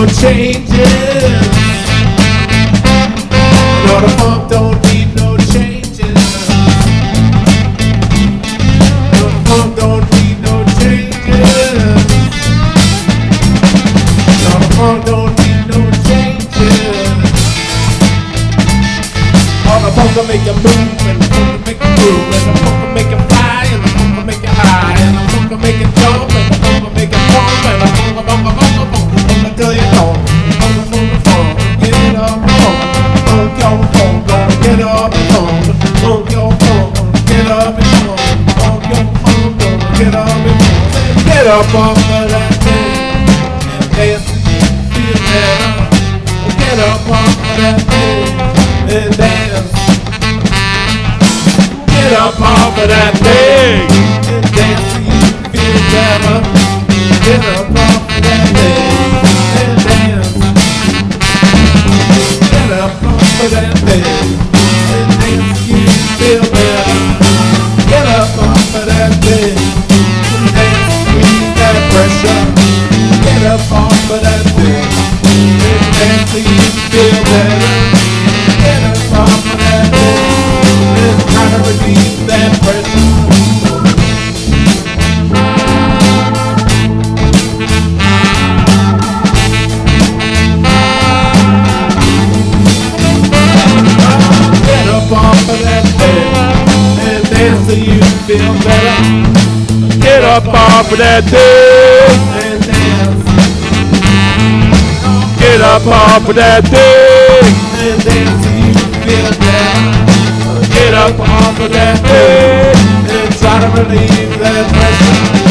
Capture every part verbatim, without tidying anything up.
no changes. No, the funk don't need no changes. No, the funk don't need no changes. No, the funk don't need no changes. All the funk will make you move, and the funk will make you groove, and the funk will make you fly, and the funk will make you high, and the funk will make you jump, and the funk will make you bump, and the funk will bump, bump, bump, bump, bump until you know. Funk, funk, funk, get up, funk, funk your funk, gonna get up and funk, funk your funk, get up and funk, funk your funk, gonna get up and funk. Get up off of that thing and dance till you feel better. Get up off of that thing and dance. Get up off of that thing and dance till you feel better. Get up off of that thing and dance. Get up off of that thing and dance till you feel better. Get up off of that thing and dance, relieve that pressure. Get up off of that thing and dance till you feel better. Get up off of that thing and try to relieve that pressure. Get up off of that thing and dance till you feel better. Get up off of that thing. And dance. Get up off of that thing. And dance till you feel better. Get up off of that thing. And try to relieve that pressure.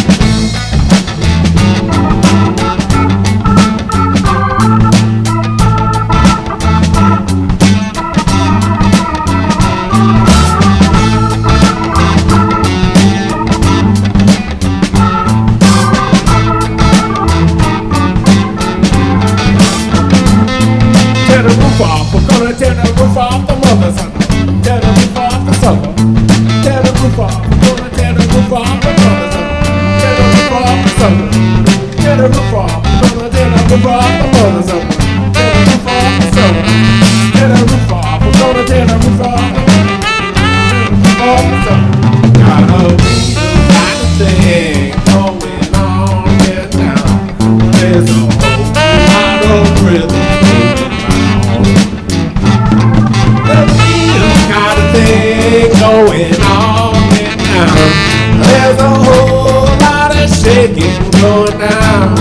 Tear the roof off, we're gonna tear the roof off the mother's house. Tear the roof off the sucker. Tear the roof off, we're gonna tear the roof off the mother's house. Tear the roof off the sucker. Tear the roof off, we're gonna tear the roof off the mother's house. Tear the roof off the sucker. Tear the roof off, we're gonna tear the roof off the sucker. Gotta be the kind of thing going on here now. There's a whole lot of rhythm. Kind of thing going on here now. There's a whole lot of shaking going down.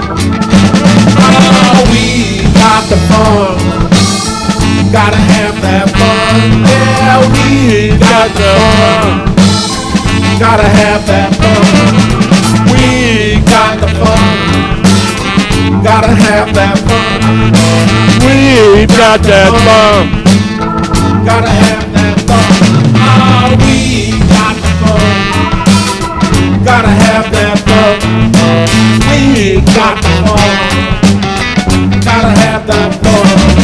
Oh, we got the fun. Gotta have that fun. Yeah, we got the fun. Gotta have that fun. We got the fun. Gotta have that fun. We got that fun. Gotta have that fun. Ah, we got the fun. Gotta have that fun. We got the fun. Gotta have that fun.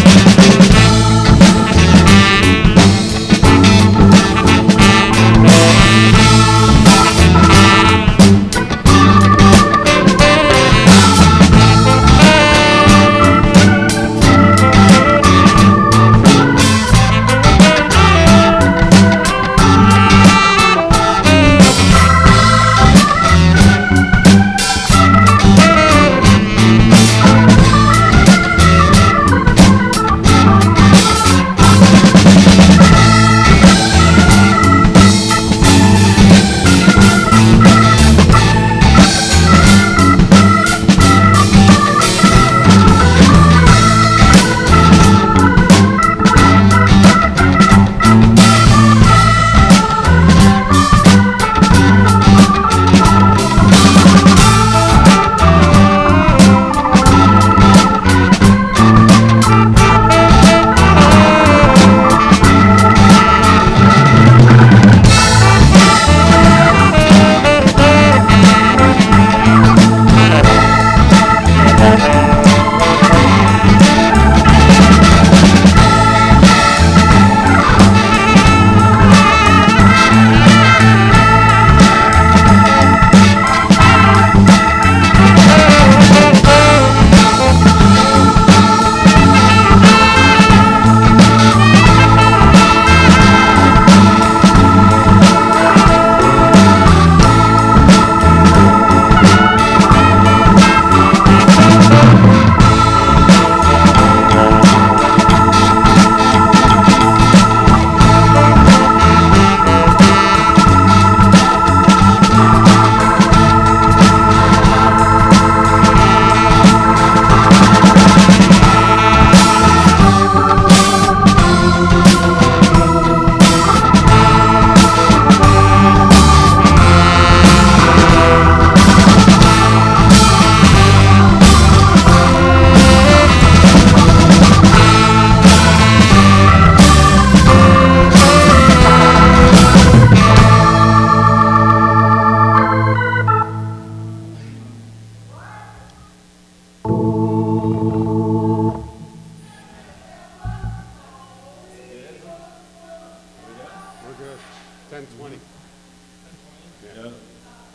good. ten twenty.